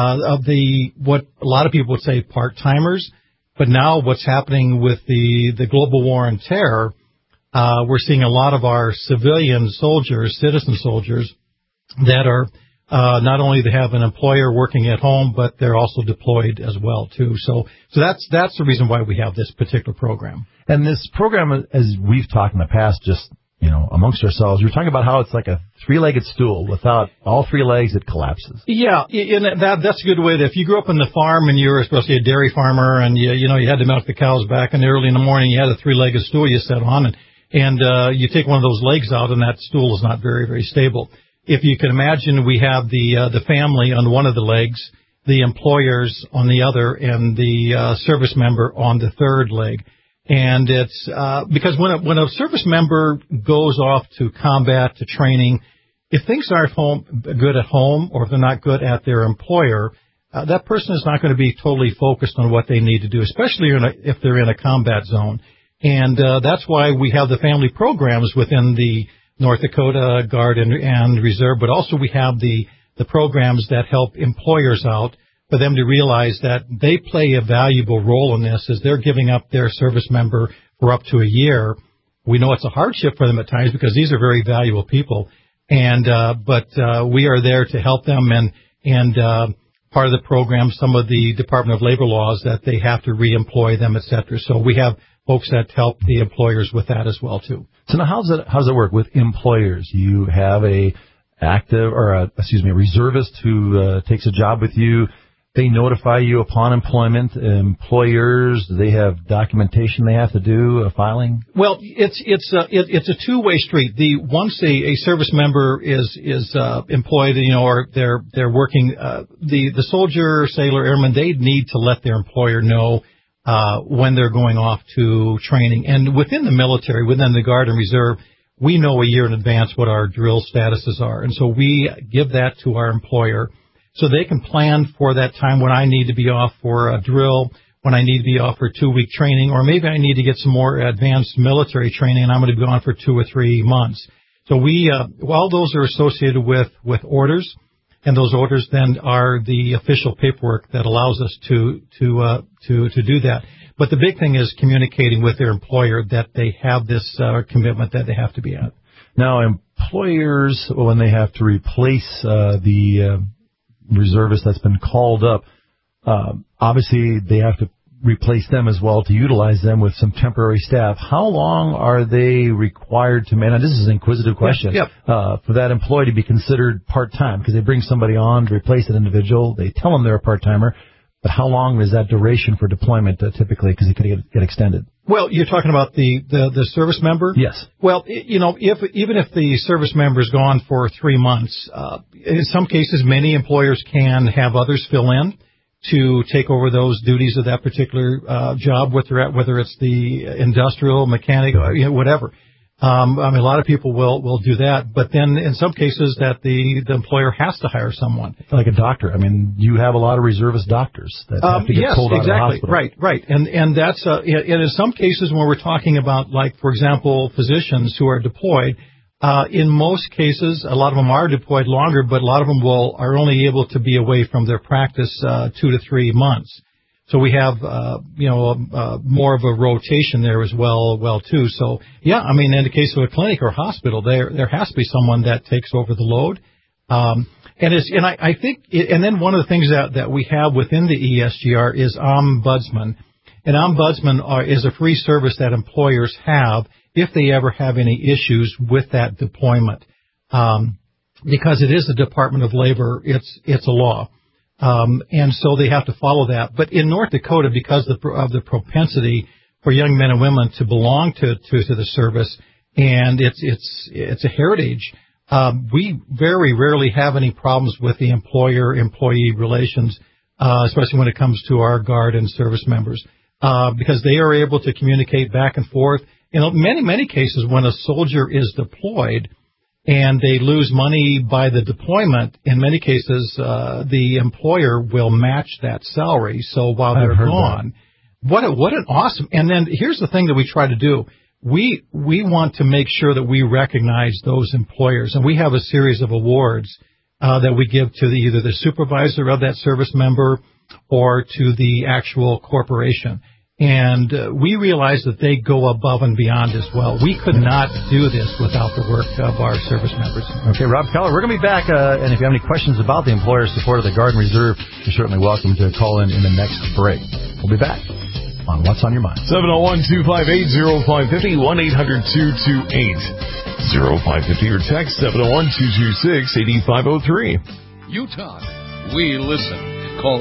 [SPEAKER 21] what a lot of people would say part-timers. But now what's happening with the global war on terror, we're seeing a lot of our civilian soldiers, citizen soldiers, that are not only they have an employer working at home, but they're also deployed as well too. So that's the reason why we have this particular program.
[SPEAKER 3] And this program, as we've talked in the past, just amongst ourselves, we're talking about how it's like a three-legged stool. Without all three legs, it collapses.
[SPEAKER 21] Yeah, and that's a good way. If you grew up on the farm and you were supposed to be a dairy farmer, and you had to milk the cows back in early in the morning, you had a three-legged stool you sat on, and you take one of those legs out, and that stool is not very, very stable. If you can imagine, we have the family on one of the legs, the employers on the other, and the service member on the third leg. And it's because when a service member goes off to combat, to training, if things aren't good at home, or if they're not good at their employer, that person is not going to be totally focused on what they need to do, especially if they're in a combat zone. And that's why we have the family programs within the North Dakota Guard and Reserve, but also we have the programs that help employers out for them to realize that they play a valuable role in this as they're giving up their service member for up to a year. We know it's a hardship for them at times because these are very valuable people. But we are there to help them, and part of the program, some of the Department of Labor laws that they have to reemploy them, et cetera. So we have folks that help the employers with that as well too.
[SPEAKER 3] So now how does it work with employers? You have a reservist who takes a job with you. They notify you upon employment. Employers, do they have documentation they have to do, a filing?
[SPEAKER 21] Well, it's a two-way street. Once a service member is employed, or they're working, the soldier, sailor, airman, they need to let their employer know when they're going off to training. And within the military, within the Guard and Reserve, we know a year in advance what our drill statuses are, and so we give that to our employer. So they can plan for that time when I need to be off for a drill, when I need to be off for 2-week training, or maybe I need to get some more advanced military training and I'm going to be gone for 2 or 3 months. So all those are associated with orders, and those orders then are the official paperwork that allows us to do that. But the big thing is communicating with their employer that they have this commitment that they have to be at.
[SPEAKER 3] Now, employers, when they have to replace the reservist that's been called up, obviously they have to replace them as well to utilize them with some temporary staff. How long are they required to man? Now, this is an inquisitive question.
[SPEAKER 21] Yep.
[SPEAKER 3] For that employee to be considered part-time, because they bring somebody on to replace an individual. They tell them they're a part-timer. But how long is that duration for deployment typically, because it could get extended?
[SPEAKER 21] Well, you're talking about the service member?
[SPEAKER 3] Yes.
[SPEAKER 21] Well, even if the service member is gone for 3 months, in some cases, many employers can have others fill in to take over those duties of that particular job, whether it's the industrial, mechanic, whatever. A lot of people will do that, but then in some cases that the employer has to hire someone.
[SPEAKER 3] Like a doctor. You have a lot of reservist doctors that have to get pulled out of the hospital.
[SPEAKER 21] Right. And that's, and in some cases when we're talking about, like, for example, physicians who are deployed, in most cases, a lot of them are deployed longer, but a lot of them are only able to be away from their practice, 2 to 3 months. So we have, more of a rotation there as well too. So yeah, in the case of a clinic or hospital, there has to be someone that takes over the load. I think, and then one of the things that we have within the ESGR is Ombudsman. And Ombudsman is a free service that employers have if they ever have any issues with that deployment. Because it is the Department of Labor, it's a law. And so they have to follow that. But in North Dakota, because of the propensity for young men and women to belong to the service, and it's a heritage, we very rarely have any problems with the employer-employee relations, especially when it comes to our Guard and service members, because they are able to communicate back and forth. In many cases, when a soldier is deployed, and they lose money by the deployment, in many cases, the employer will match that salary. So while they're gone, what an awesome, and then here's the thing that we try to do. We want to make sure that we recognize those employers, and we have a series of awards, that we give to either the supervisor of that service member or to the actual corporation. And we realize that they go above and beyond as well. We could not do this without the work of our service members.
[SPEAKER 3] Okay, Rob Keller, we're going to be back, and if you have any questions about the employer support of the Guard and Reserve, you're certainly welcome to call in the next break. We'll be back on What's on Your Mind.
[SPEAKER 2] 701-258-0550, 1-800-228-0550, or text 701-226-8503.
[SPEAKER 4] Utah, we listen. Call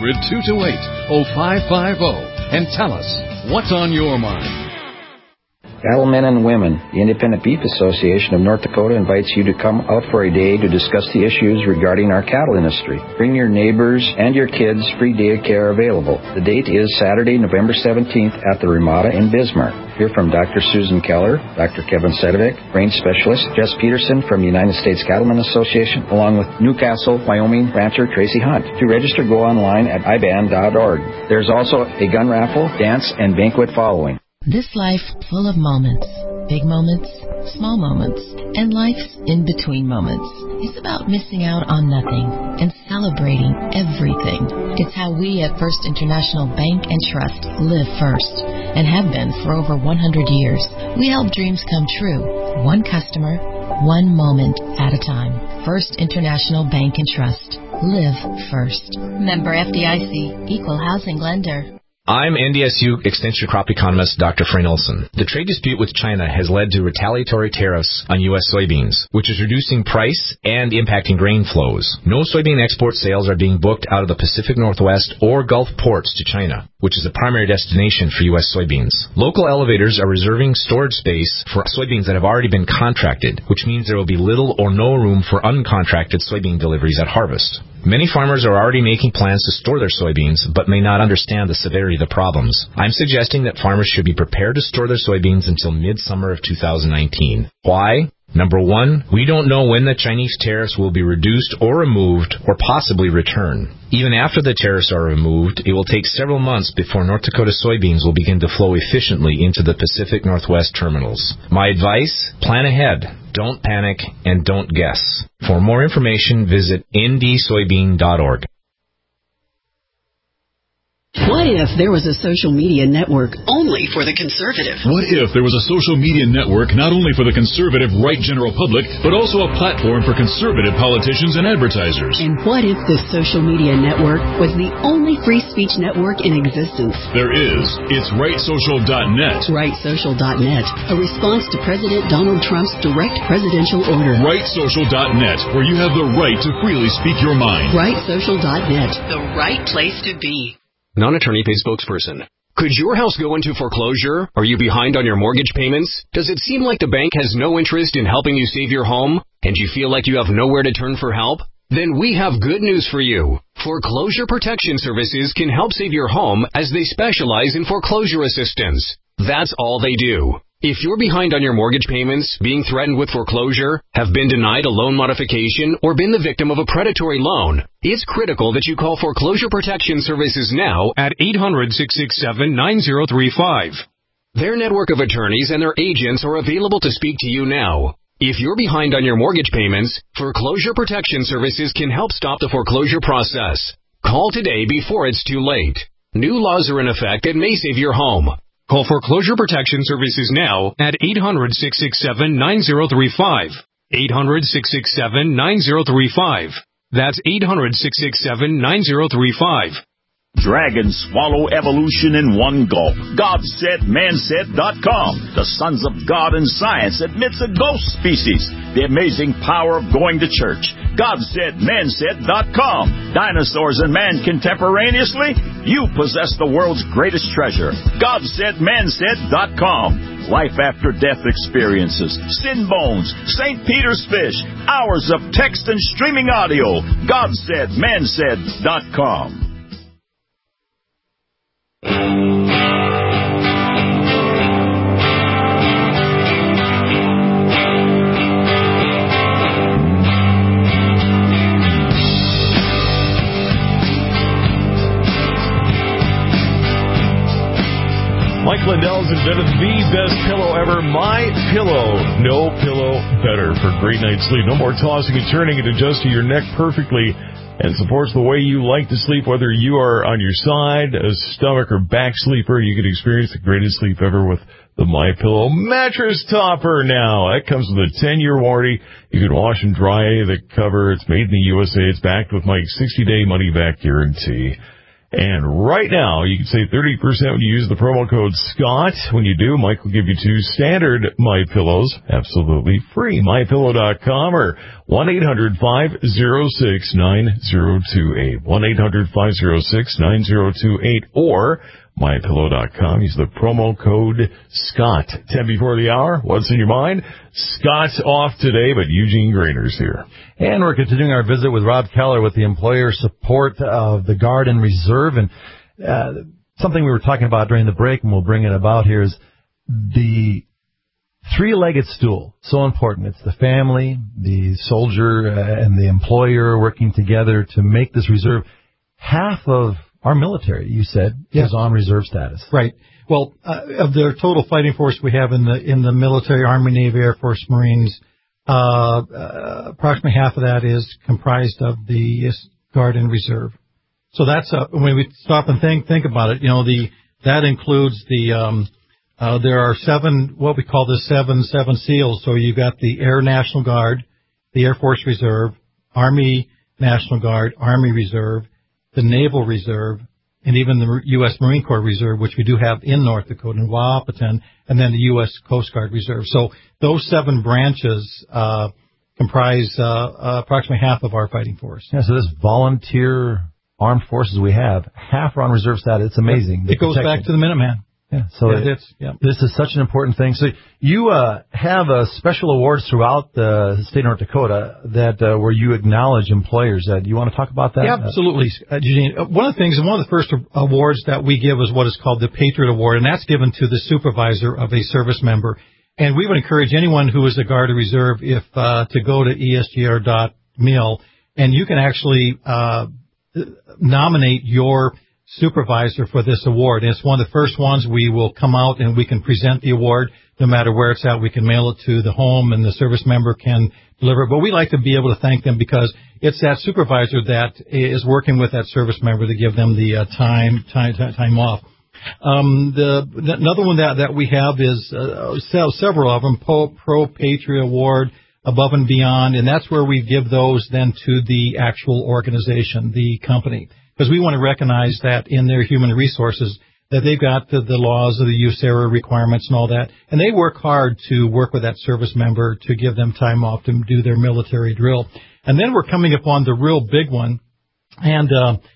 [SPEAKER 4] 800-228-0550. And tell us what's on your mind.
[SPEAKER 1] Cattlemen and women, the Independent Beef Association of North Dakota invites you to come out for a day to discuss the issues regarding our cattle industry. Bring your neighbors and your kids. Free day care available. The date is Saturday, November 17th at the Ramada in Bismarck. Hear from Dr. Susan Keller, Dr. Kevin Sedovic, range specialist Jess Peterson from the United States Cattlemen Association, along with Newcastle, Wyoming rancher Tracy Hunt. To register, go online at iban.org. There's also a gun raffle, dance, and banquet following.
[SPEAKER 22] This life full of moments, big moments, small moments, and life's in-between moments is about missing out on nothing and celebrating everything. It's how we at First International Bank and Trust live first and have been for over 100 years. We help dreams come true, one customer, one moment at a time. First International Bank and Trust. Live first. Member FDIC, Equal Housing Lender.
[SPEAKER 23] I'm NDSU Extension Crop Economist Dr. Frayne Olson. The trade dispute with China has led to retaliatory tariffs on U.S. soybeans, which is reducing price and impacting grain flows. No soybean export sales are being booked out of the Pacific Northwest or Gulf ports to China, which is the primary destination for U.S. soybeans. Local elevators are reserving storage space for soybeans that have already been contracted, which means there will be little or no room for uncontracted soybean deliveries at harvest. Many farmers are already making plans to store their soybeans, but may not understand the severity of the problems. I'm suggesting that farmers should be prepared to store their soybeans until mid-summer of 2019. Why? Number one, we don't know when the Chinese tariffs will be reduced or removed or possibly return. Even after the tariffs are removed, it will take several months before North Dakota soybeans will begin to flow efficiently into the Pacific Northwest terminals. My advice? Plan ahead. Don't panic and don't guess. For more information, visit ndsoybean.org.
[SPEAKER 24] What if there was a social media network only for the conservative?
[SPEAKER 25] What if there was a social media network not only for the conservative right general public, but also a platform for conservative politicians and advertisers?
[SPEAKER 24] And what if this social media network was the only free speech network in existence?
[SPEAKER 25] There is. It's rightsocial.net.
[SPEAKER 24] Rightsocial.net, a response to President Donald Trump's direct presidential order.
[SPEAKER 25] Rightsocial.net, where you have the right to freely speak your mind.
[SPEAKER 24] Rightsocial.net, the right place to be.
[SPEAKER 26] Non-attorney paid spokesperson. Could your house go into foreclosure? Are you behind on your mortgage payments? Does it seem like the bank has no interest in helping you save your home? And you feel like you have nowhere to turn for help? Then we have good news for you. Foreclosure Protection Services can help save your home as they specialize in foreclosure assistance. That's all they do. If you're behind on your mortgage payments, being threatened with foreclosure, have been denied a loan modification, or been the victim of a predatory loan, it's critical that you call Foreclosure Protection Services now at 800-667-9035. Their network of attorneys and their agents are available to speak to you now. If you're behind on your mortgage payments, Foreclosure Protection Services can help stop the foreclosure process. Call today before it's too late. New laws are in effect that may save your home. Call Foreclosure Protection Services now at 800-667-9035. 800-667-9035. That's 800-667-9035.
[SPEAKER 27] Dragons swallow evolution in one gulp. GodSaidManSaid.com. The Sons of God in Science admits a ghost species. The amazing power of going to church. GodSaidManSaid.com. Dinosaurs and man contemporaneously? You possess the world's greatest treasure. GodSaidManSaid.com. Life after death experiences. Sin bones. St. Peter's fish. Hours of text and streaming audio. GodSaidManSaid.com.
[SPEAKER 2] Mike Lindell's invented the best pillow ever, My Pillow. No pillow better for great night's sleep. No more tossing and turning. It adjusts to your neck perfectly and supports the way you like to sleep, whether you are on your side, a stomach, or back sleeper. You can experience the greatest sleep ever with the My Pillow mattress topper now. That comes with a 10-year warranty. You can wash and dry the cover. It's made in the USA. It's backed with Mike's 60-day money-back guarantee. And right now, you can save 30% when you use the promo code SCOTT. When you do, Mike will give you 2 standard My Pillows absolutely free. MyPillow.com or 1-800-506-9028. 1-800-506-9028 or MyPillow.com. Use the promo code SCOTT. 10 before the hour. What's in your mind? Scott's off today, but Eugene Grainer's here.
[SPEAKER 3] And we're continuing our visit with Rob Keller with the employer support of the Guard and Reserve. And something we were talking about during the break, and we'll bring it about here, is the three-legged stool. So important. It's the family, the soldier, and the employer working together to make this reserve. Half of our military, you said, is on reserve status.
[SPEAKER 21] Right. Well, of the total fighting force we have in the military, Army, Navy, Air Force, Marines, approximately half of that is comprised of the Guard and Reserve. So that's when we stop and think about it. That includes there are what we call the seven SEALs. So you've got the Air National Guard, the Air Force Reserve, Army National Guard, Army Reserve, the Naval Reserve, and even the U.S. Marine Corps Reserve, which we do have in North Dakota, in Wahpeton, and then the U.S. Coast Guard Reserve. So those 7 branches comprise approximately half of our fighting force.
[SPEAKER 3] Yeah, so this volunteer armed forces we have, half are on reserve status. It's amazing.
[SPEAKER 21] It goes back to the Minuteman.
[SPEAKER 3] Yeah, so this is such an important thing. So you have special awards throughout the state of North Dakota that where you acknowledge employers. Do you want to talk about that?
[SPEAKER 21] Yeah, absolutely, Eugene. One of the first awards that we give is what is called the Patriot Award, and that's given to the supervisor of a service member. And we would encourage anyone who is a Guard or Reserve to go to esgr.mil, and you can actually nominate your supervisor for this award. And it's one of the first ones. We will come out and we can present the award no matter where it's at. We can mail it to the home and the service member can deliver it. But we like to be able to thank them because it's that supervisor that is working with that service member to give them the time off. Another one that we have is several of them, Pro Patriot Award, Above and Beyond, and that's where we give those then to the actual organization, the company. Because we want to recognize that in their human resources, that they've got the laws of the USARA requirements and all that, and they work hard to work with that service member to give them time off to do their military drill. And then we're coming upon the real big one, and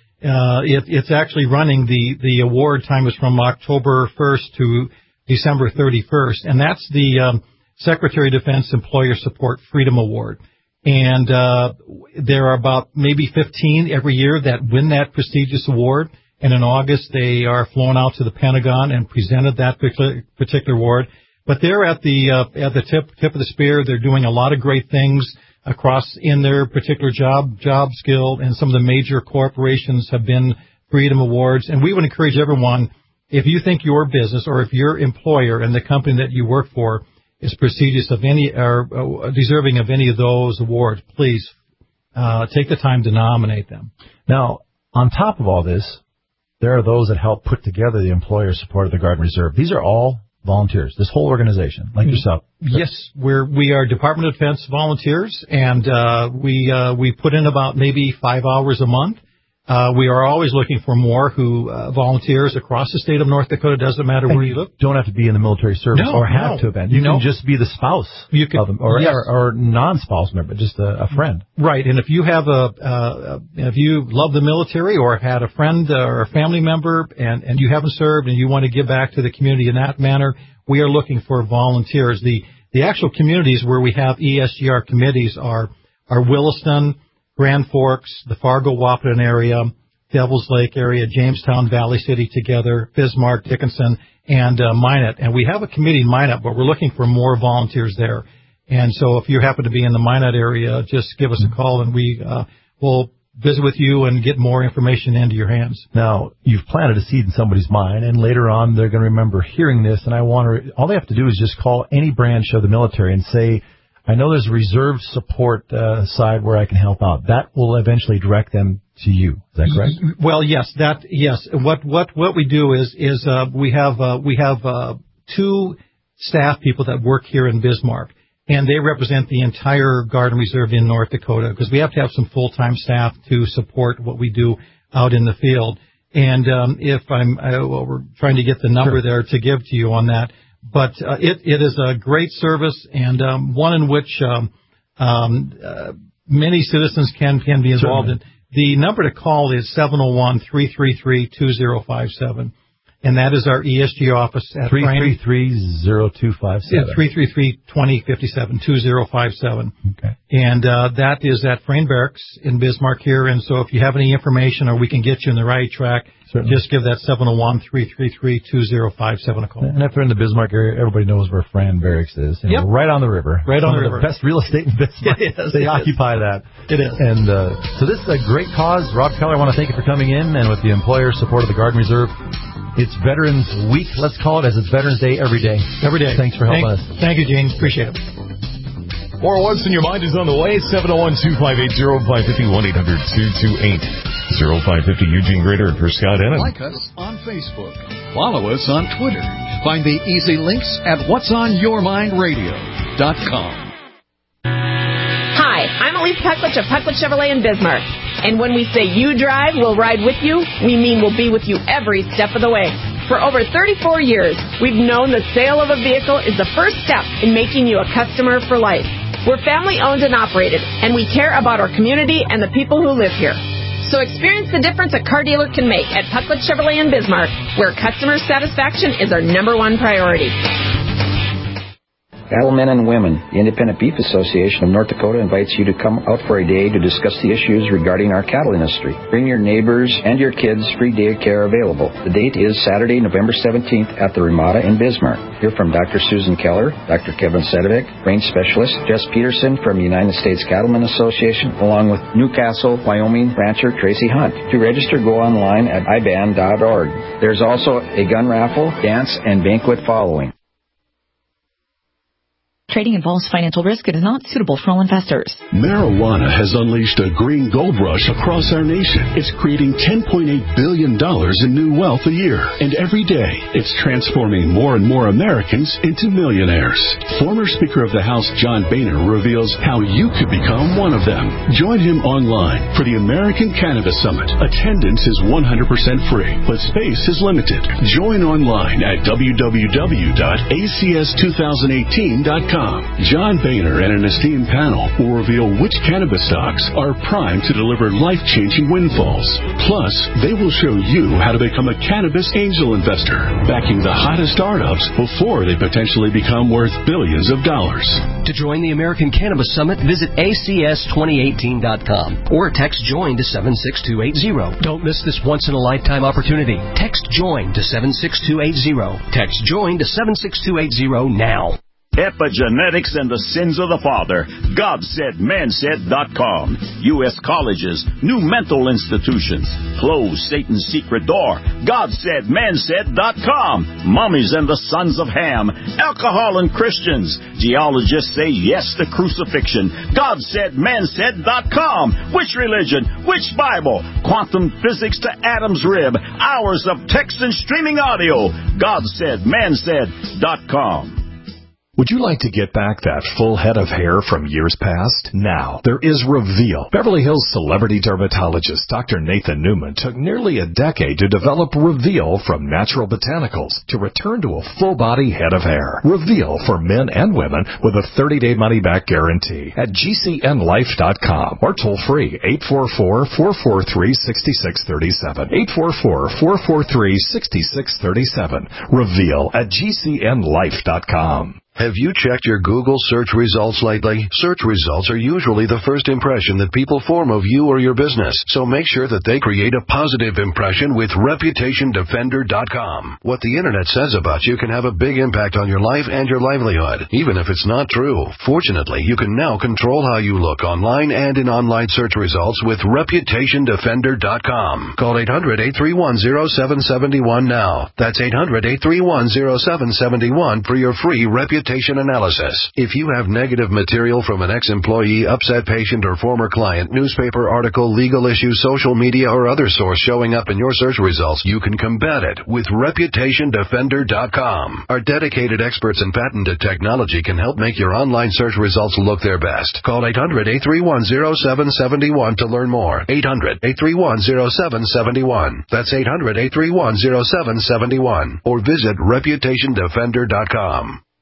[SPEAKER 21] it's actually running. The award time is from October 1st to December 31st, and that's the Secretary of Defense Employer Support Freedom Award. And there are about maybe 15 every year that win that prestigious award. And in August, they are flown out to the Pentagon and presented that particular award. But they're at the tip of the spear. They're doing a lot of great things across in their particular job skill. And some of the major corporations have been Freedom Awards. And we would encourage everyone, if you think your business or if your employer and the company that you work for is prestigious of any or deserving of any of those awards, please take the time to nominate them.
[SPEAKER 3] Now, on top of all this, there are those that help put together the employer support of the Guard and Reserve. These are all volunteers, this whole organization, like yourself.
[SPEAKER 21] Yes, we are Department of Defense volunteers, and we put in about maybe 5 hours a month. We are always looking for more volunteers across the state of North Dakota. Doesn't matter where you live.
[SPEAKER 3] Don't have to be in the military service or have to have been. You can just be the spouse of them, or non-spouse member, just a friend.
[SPEAKER 21] Right, and if you have if you love the military or had a friend or a family member and you haven't served and you want to give back to the community in that manner, we are looking for volunteers. The actual communities where we have ESGR committees are Williston, Grand Forks, the Fargo-Wahpeton area, Devils Lake area, Jamestown, Valley City together, Bismarck, Dickinson, and Minot. And we have a committee in Minot, but we're looking for more volunteers there. And so if you happen to be in the Minot area, just give us a call and we will visit with you and get more information into your hands.
[SPEAKER 3] Now, you've planted a seed in somebody's mind, and later on they're going to remember hearing this, and all they have to do is just call any branch of the military and say, I know there's a reserve support side where I can help out. That will eventually direct them to you. Is that correct?
[SPEAKER 21] Well, yes. What we do is we have 2 staff people that work here in Bismarck, and they represent the entire Guard and Reserve in North Dakota because we have to have some full-time staff to support what we do out in the field. And we're trying to get the number there to give to you on that. But it is a great service and one in which many citizens can be involved in. The number to call is 701-333-2057. and that is our ESG office at
[SPEAKER 3] 333-0257.
[SPEAKER 21] Yeah, 333-2057,
[SPEAKER 3] Okay.
[SPEAKER 21] And that is at Frayne Barracks in Bismarck here. And so if you have any information or we can get you in the right track, just give that 701-333-2057 a call.
[SPEAKER 3] And if they're in the Bismarck area, everybody knows where Frayne Barracks is. You know, right on the river.
[SPEAKER 21] Right on the river.
[SPEAKER 3] The best real estate in Bismarck. They occupy that.
[SPEAKER 21] It is.
[SPEAKER 3] And so this is a great cause. Rob Keller, I want to thank you for coming in, and with the employer support of the Garden Reserve. It's Veterans Week, let's call it, as it's Veterans Day every day.
[SPEAKER 21] Every day.
[SPEAKER 3] Thanks for helping us.
[SPEAKER 21] Thank you, Gene. Appreciate it.
[SPEAKER 2] More What's in Your Mind is on the way. 701-258-0550, 1-800-228-0550. Eugene Grader and for Scott Ennis.
[SPEAKER 4] Like us on Facebook. Follow us on Twitter. Find the easy links at whatsonyourmindradio.com.
[SPEAKER 6] Hi, I'm Elise Pucklich of Pucklich Chevrolet in Bismarck. And when we say you drive, we'll ride with you, we mean we'll be with you every step of the way. For over 34 years, we've known the sale of a vehicle is the first step in making you a customer for life. We're family owned and operated, and we care about our community and the people who live here. So experience the difference a car dealer can make at Pucklich Chevrolet in Bismarck, where customer satisfaction is our #1 priority.
[SPEAKER 1] Cattlemen and Women, the Independent Beef Association of North Dakota invites you to come out for a day to discuss the issues regarding our cattle industry. Bring your neighbors and your kids. Free day care available. The date is Saturday, November 17th at the Ramada in Bismarck. Hear from Dr. Susan Keller, Dr. Kevin Sedovic, range specialist Jess Peterson from the United States Cattlemen Association, along with Newcastle, Wyoming rancher Tracy Hunt. To register, go online at iban.org. There's also a gun raffle, dance, and banquet following.
[SPEAKER 7] Trading involves financial risk and is not suitable for all investors.
[SPEAKER 8] Marijuana has unleashed a green gold rush across our nation. It's creating $10.8 billion in new wealth a year. And every day, it's transforming more and more Americans into millionaires. Former Speaker of the House John Boehner reveals how you could become one of them. Join him online for the American Cannabis Summit. Attendance is 100% free, but space is limited. Join online at www.acs2018.com. John Boehner and an esteemed panel will reveal which cannabis stocks are primed to deliver life-changing windfalls. Plus, they will show you how to become a cannabis angel investor, backing the hottest startups before they potentially become worth billions of dollars.
[SPEAKER 9] To join the American Cannabis Summit, visit acs2018.com or text JOIN to 76280. Don't miss this once-in-a-lifetime opportunity. Text JOIN to 76280. Text JOIN to 76280 now.
[SPEAKER 27] Epigenetics and the Sins of the Father. GodSaidManSaid.com. U.S. colleges, new mental institutions. Close Satan's secret door. GodSaidManSaid.com. Mummies and the Sons of Ham. Alcohol and Christians. Geologists say yes to crucifixion. GodSaidManSaid.com. Which religion? Which Bible? Quantum physics to Adam's rib. Hours of text and streaming audio. GodSaidManSaid.com.
[SPEAKER 10] Would you like to get back that full head of hair from years past? Now, there is Reveal. Beverly Hills celebrity dermatologist Dr. Nathan Newman took nearly a decade to develop Reveal from natural botanicals to return to a full-body head of hair. Reveal for men and women with a 30-day money-back guarantee at GCNlife.com or toll-free 844-443-6637. 844-443-6637. Reveal at GCNlife.com.
[SPEAKER 11] Have you checked your Google search results lately? Search results are usually the first impression that people form of you or your business, so make sure that they create a positive impression with ReputationDefender.com. What the Internet says about you can have a big impact on your life and your livelihood, even if it's not true. Fortunately, you can now control how you look online and in online search results with ReputationDefender.com. Call 800-831-0771 now. That's 800-831-0771 for your free reputation analysis. If you have negative material from an ex-employee, upset patient, or former client, newspaper article, legal issue, social media, or other source showing up in your search results, you can combat it with ReputationDefender.com. Our dedicated experts in patented technology can help make your online search results look their best. Call 800-831-0771 to learn more. 800-831-0771. That's 800-831-0771. Or visit ReputationDefender.com.